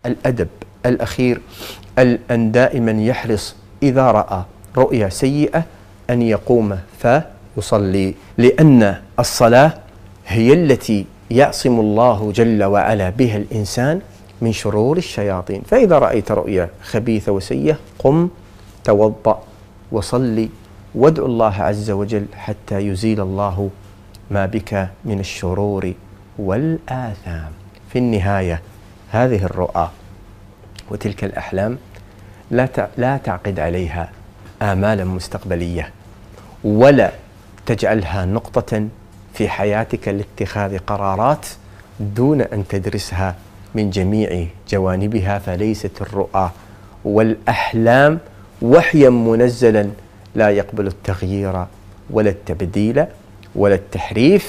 الأدب الأخير أن دائما يحرص إذا رأى رؤيا سيئة أن يقوم فيصلي، لأن الصلاة هي التي يعصم الله جل وعلا بها الإنسان من شرور الشياطين. فإذا رأيت رؤيا خبيثة وسيئة قم توضأ وصلي وادعو الله عز وجل حتى يزيل الله ما بك من الشرور والآثام. في النهاية هذه الرؤى وتلك الأحلام لا تعقد عليها آمالا مستقبلية، ولا تجعلها نقطة في حياتك لاتخاذ قرارات دون أن تدرسها من جميع جوانبها. فليست الرؤى والأحلام وحيا منزلا لا يقبل التغيير ولا التبديل ولا التحريف،